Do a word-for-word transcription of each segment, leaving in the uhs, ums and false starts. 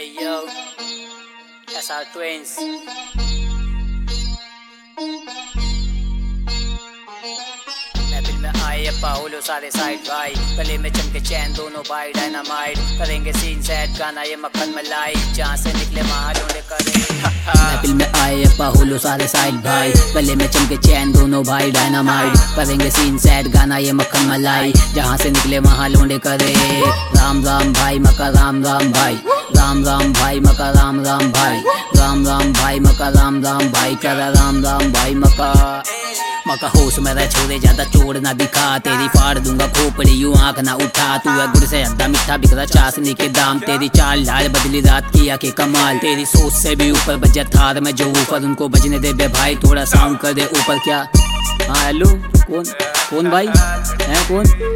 Hey yo, that's our twins. महफिल में आए अप्पा होलो सारे साइड भाई, गले में चमके चैन दोनों भाई डायनामाइट, करेंगे सीन सेट गाना ये मक्खन मलाई, जहाँ से निकले वहाँ ढूंढे करे। महफिल में आए अप्पा होलो सारे साइड भाई, गले में चमके चैन दोनों भाई डायनामाइट, करेंगे सीन सेट गाना ये मक्खन मलाई, जहाँ से निकले वहाँ लोंडे करे। राम राम भाई मका राम राम भाई, राम राम भाई मका राम राम भाई, राम राम भाई मका राम राम भाई, करा राम राम भाई मका मका होश में रह छोरे ज्यादा चोर ना दिखा, तेरी फाड़ दूंगा खोपड़ी यूं आंख ना उठा, तू है गुड़ से अद्दा मिठा बिकरा चाशनी के दाम, तेरी चाल ढाल बदली रात की आके कमाल, तेरी सोच से भी ऊपर बजा थार में जो ऊपर, उनको बजने दे बे भाई थोड़ा साउंड कर दे ऊपर। क्या हाँ हेलो कौन कौन भाई है कौन?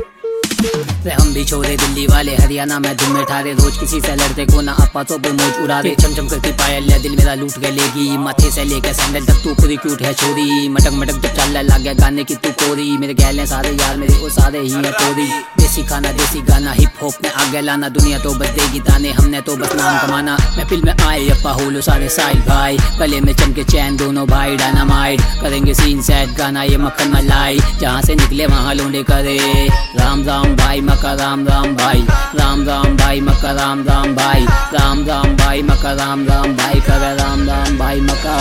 हम भी छोरे दिल्ली वाले हरियाणा में धुन में ठारे, रोज किसी से लड़ते को ना अपा तो मौज उड़ा दे, चमचम करती पायल दिल मेरा लूट के लेगी, माथे से लेकर सैंडल तक तू पूरी क्यूट है छोरी, मटक मटक जब चलने लग गया गाने की तू कोरी, मेरे गैल सारे यार मेरे वो सारे ही है कोरी, देसी खाना देसी गाना हिप हॉप में आगे लाना, दुनिया तो बस देगी ताने हमने तो बस नाम कमाना। महफिल में आए अप्पा होलो सारे साइड भाई, गले में चमके चैन दोनों भाई डायनामाइट, करेंगे सीन सेट गाना ये मक्खन मलाई, जहाँ से निकले वहाँ लोंडे करे। राम राम भाई मका राम राम भाई, राम राम भाई मका राम राम भाई, राम राम भाई मका राम राम भाई, करे राम राम भाई मका।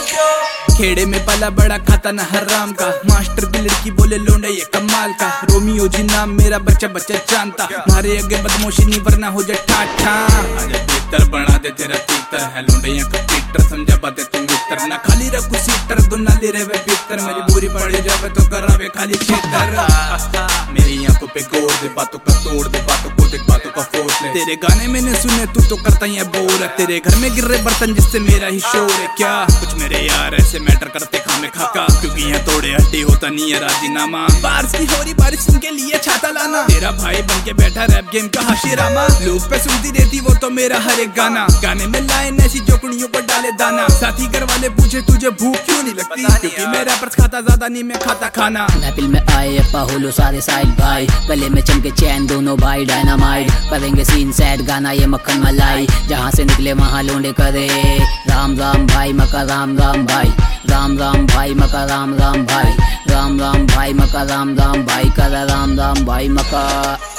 खेड़े में पला बड़ा खाता न हराम का, मास्टर की लड़की बोले लोंडा ये कमाल का, रोमियो जी नाम मेरा बच्चा बच्चा जानता, मारे आगे बदमाशी नहीं वरना हो जाए ठाठा, आजा बेहतर बना दे तेरा तीतर है लोंडे यहाँ का पीटर, समझा बातें तुम मित्र ना खाली रखू सीटर, दो नाली रहे भीतर, मेरी बुरी पड़ जावे तो करावे खाली छेतर, मेरी आंखों पे गोर दे बातों का तोड़ दे, बातों को देख बातों का फोर्स ले, तेरे गाने मैंने सुने तू तो करता ही है बोर, तेरे घर में गिर रहे बर्तन जिससे मेरा ही शोर है, क्या कुछ मेरे यार ऐसे मैटर करते खामे खाका, क्योंकि यहाँ तोड़े हड्डी होता नहीं है राजीनामा, बारिश की हो रही बारिश उनके लिए छाता लाना, तेरा भाई बन के बैठा रैप गेम का हाशिरामा, लूप पे सुनती रहती वो तो मेरा हर एक गाना, गाने में लाइन ऐसी जो कुड़ियों पर डाले दाना, साथी घर वाले पूछे तुझे भूख क्यों नहीं लगती, क्योंकि मेरा पर्स खाता ज्यादा नहीं मैं खाता खाना। महफिल में आए अप्पा होलो सारे साइड भाई, गले में चमके चैन दोनों भाई डायनामाइट, करेंगे सीन सेट गाना ये मक्खन मलाई, जहाँ से निकले वहाँ लोंडे करे। राम राम भाई मका राम राम भाई, राम राम भाई मका राम राम भाई, राम राम भाई मका राम राम भाई, करा राम राम भाई मका।